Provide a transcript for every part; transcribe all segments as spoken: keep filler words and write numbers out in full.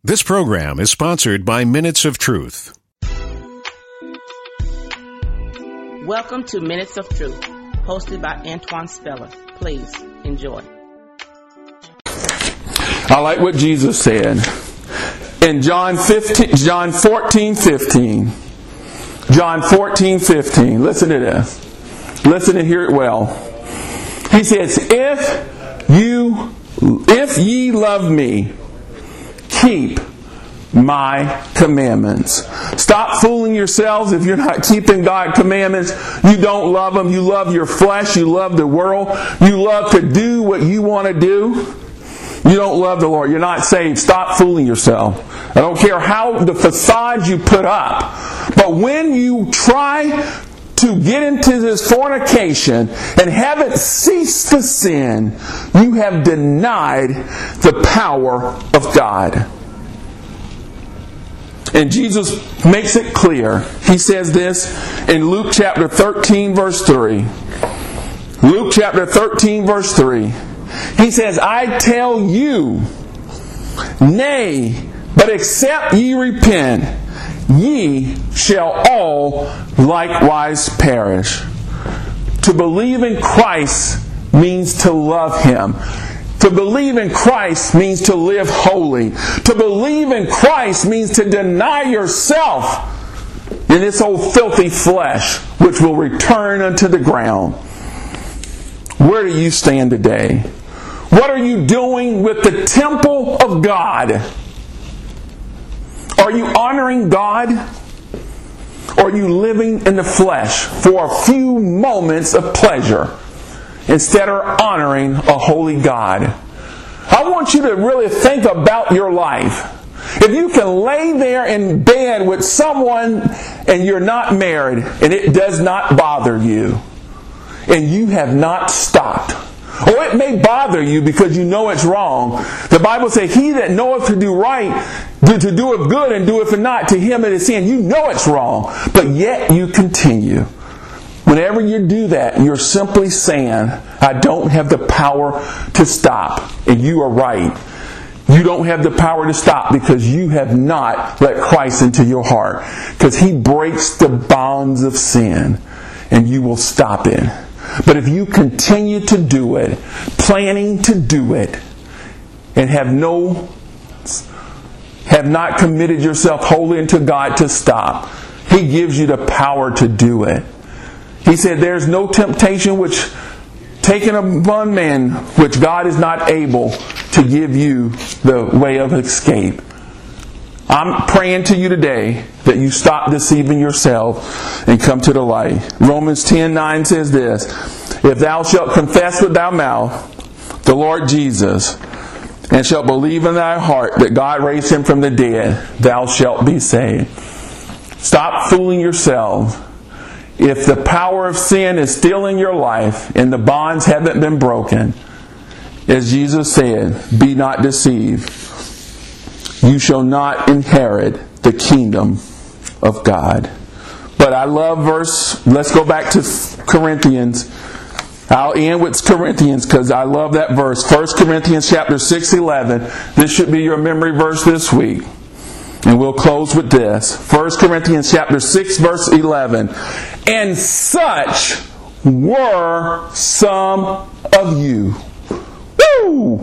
This program is sponsored by Minutes of Truth. Welcome to Minutes of Truth, hosted by Antoine Speller. Please enjoy. I like what Jesus said in John fifteen, John fourteen fifteen. John fourteen fifteen. Listen to this. Listen and hear it well. He says, "If you, if ye love me, keep my commandments." Stop fooling yourselves. If you're not keeping God's commandments, you don't love Him. You love your flesh. You love the world. You love to do what you want to do. You don't love the Lord. You're not saved. Stop fooling yourself. I don't care how the facade you put up. But when you try to get into this fornication and haven't ceased to sin, you have denied the power of God. And Jesus makes it clear. He says this in Luke chapter thirteen verse three. Luke chapter thirteen verse three. He says, "I tell you, nay, but except ye repent, ye shall all likewise perish." To believe in Christ means to love Him. To believe in Christ means to live holy. To believe in Christ means to deny yourself in this old filthy flesh, which will return unto the ground. Where do you stand today? What are you doing with the temple of God? Are you honoring God? Or are you living in the flesh for a few moments of pleasure instead of honoring a holy God? I want you to really think about your life. If you can lay there in bed with someone and you're not married and it does not bother you, and you have not stopped, or it may bother you because you know it's wrong. The Bible says, "He that knoweth to do right, to do it good and doeth it not, to him it is sin." You know it's wrong, but yet you continue. Whenever you do that, you're simply saying, "I don't have the power to stop." And you are right. You don't have the power to stop because you have not let Christ into your heart. Because He breaks the bonds of sin and you will stop it. But if you continue to do it, planning to do it, and have no, have not committed yourself wholly unto God to stop, He gives you the power to do it. He said, "There's no temptation which taken upon man, which God is not able to give you the way of escape." I'm praying to you today that you stop deceiving yourself and come to the light. Romans ten nine says this, "If thou shalt confess with thy mouth the Lord Jesus, and shalt believe in thy heart that God raised Him from the dead, thou shalt be saved." Stop fooling yourself. If the power of sin is still in your life and the bonds haven't been broken, as Jesus said, "Be not deceived. You shall not inherit the kingdom of God." But I love verse, let's go back to Corinthians. I'll end with Corinthians because I love that verse. First Corinthians chapter six eleven. This should be your memory verse this week. And we'll close with this. First Corinthians chapter six verse eleven. "And such were some of you." Woo!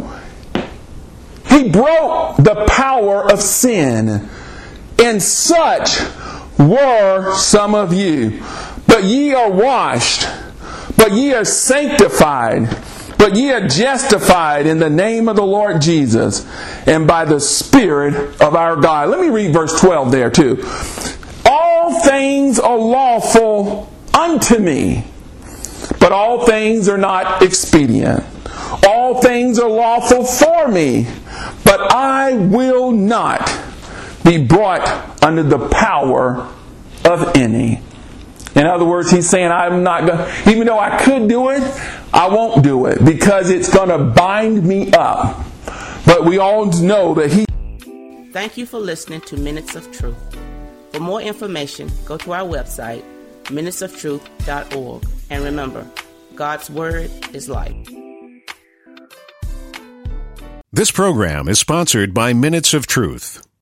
He broke the power of sin. "And such were some of you. But ye are washed, but ye are sanctified, but ye are justified in the name of the Lord Jesus, and by the Spirit of our God." Let me read verse twelve there too. "All things are lawful unto me, but all things are not expedient. All things are lawful for me, but I will not be brought under the power of any." In other words, he's saying, I'm not going to, even though I could do it, I won't do it because it's going to bind me up. But we all know that He... Thank you for listening to Minutes of Truth. For more information, go to our website, minutes of truth dot org. And remember, God's Word is life. This program is sponsored by Minutes of Truth.